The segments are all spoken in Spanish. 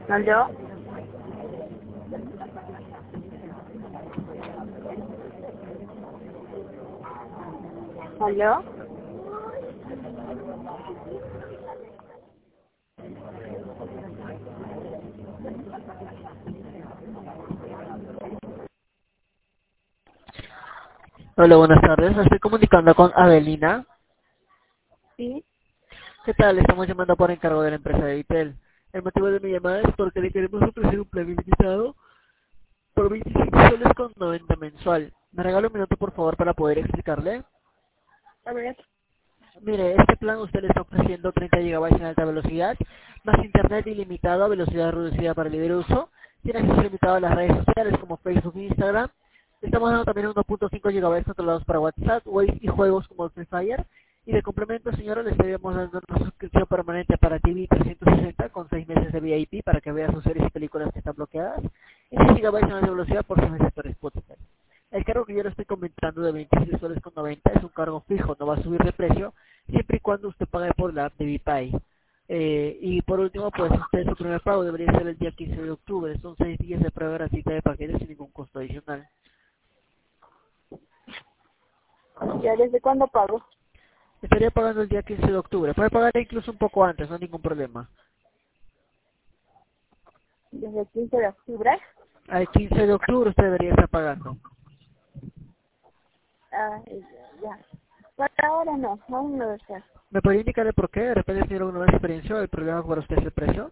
¿Aló? ¿Aló? Hola, buenas tardes. Me estoy comunicando con Adelina. Sí. ¿Qué tal? Le estamos llamando por encargo de la empresa de Vitel. El motivo de mi llamada es porque le queremos ofrecer un plan ilimitado por 25 soles con 90 mensual. ¿Me regala un minuto, por favor, para poder explicarle? A ver. Mire, este plan usted le está ofreciendo 30 gigabytes en alta velocidad, más internet ilimitado a velocidad reducida para libre uso. Tiene acceso limitado a las redes sociales como Facebook e Instagram. Estamos dando también 1.5 gigabytes controlados para WhatsApp, Waze y juegos como Free Fire. Y de complemento, señora, le estaríamos dando una suscripción permanente para TV 360 con 6 meses de VIP para que vea sus series y películas que están bloqueadas. Y 6 gigabytes en alta velocidad por 6 meses por Spotify. El cargo que yo le estoy comentando de 26 soles con 90 es un cargo fijo, no va a subir de precio siempre y cuando usted pague por la app de Vipay. Y por último, pues usted su primer pago debería ser el día 15 de octubre. Son 6 días de prueba gratuita de paquetes sin ningún costo adicional. ¿Ya desde cuándo pago? Estaría pagando el día 15 de octubre. Puede pagar incluso un poco antes, no hay ningún problema. Desde el 15 de octubre. Al 15 de octubre usted debería estar pagando. Ah, ya. Por ahora no, aún no deseo. ¿Me podría indicar el por qué? ¿De repente tiene alguna experiencia o el problema para usted es el precio?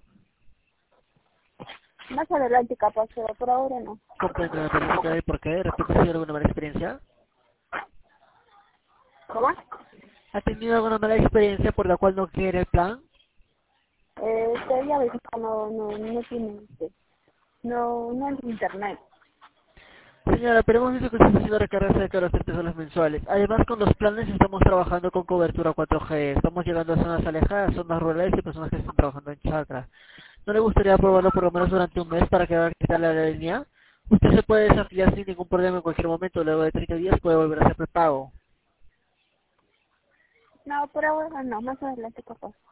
Más adelante capaz, pero por ahora no. Comprendo, ¿me podría indicar el por qué? ¿De repente tiene alguna mala experiencia? ¿Cómo? ¿Ha tenido alguna mala experiencia por la cual no quiere el plan? Ya ves, no tiene, no es internet. Señora, pero hemos visto que usted está haciendo recargas cerca de los 30 soles mensuales. Además, con los planes estamos trabajando con cobertura 4G. Estamos llegando a zonas alejadas, zonas rurales y personas que están trabajando en chacra. ¿No le gustaría probarlo por lo menos durante un mes para que vea qué tal la línea? Usted se puede desafiliar sin ningún problema en cualquier momento. Luego de 30 días puede volver a hacer prepago. No, por ahora no, más adelante capaz.